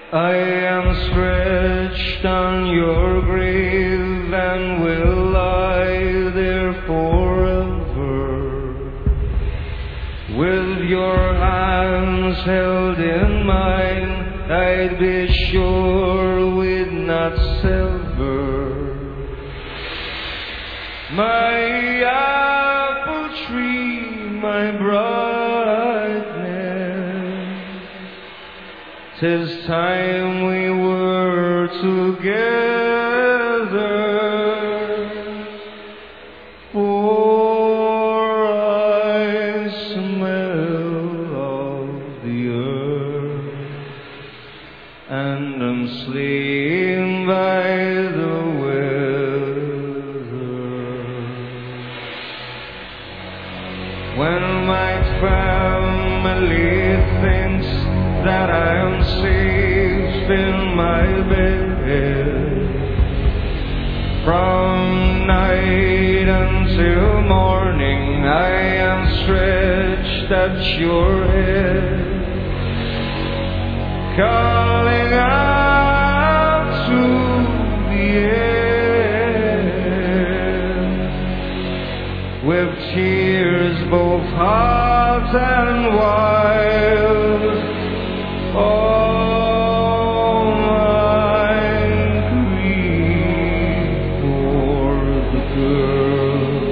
I am stretched on your grave and will lie there forever, with your hands held in mine. I'd be sure we'd not sever. My apple tree, my brightness, 'tis time we were together, for I smell of the earth and am slain by the weather. When my family thinks that I am safe in my bed, from night until morning I am stretched at your head, calling out to the end, with tears both hot and wild. All my grief for the girl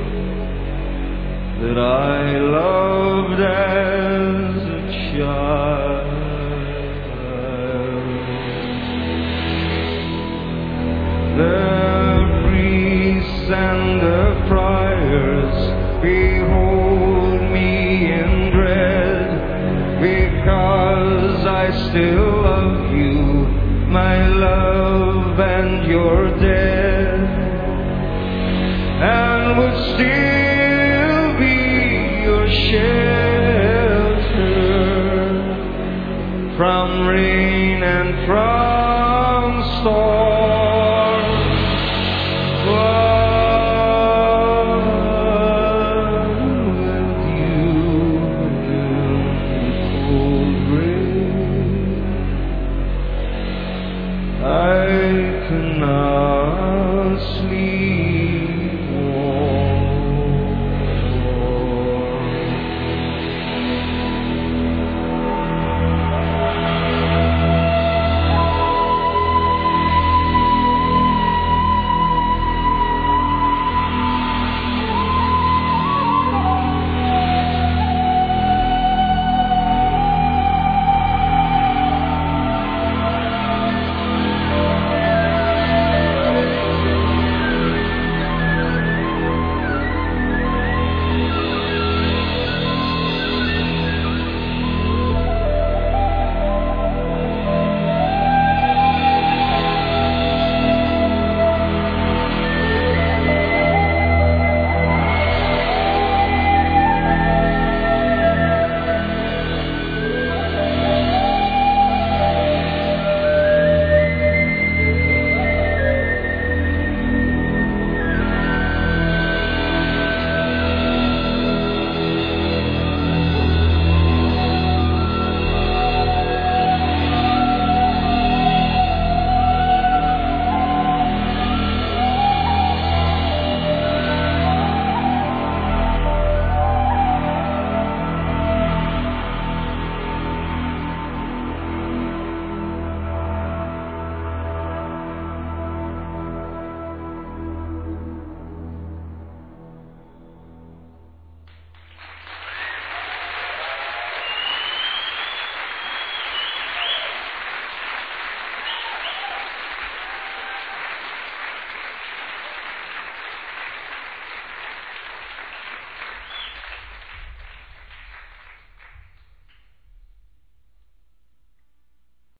that I loved as a child. The priests and the friars behold me in dread, because I still love you, my love, and you're dead, and would still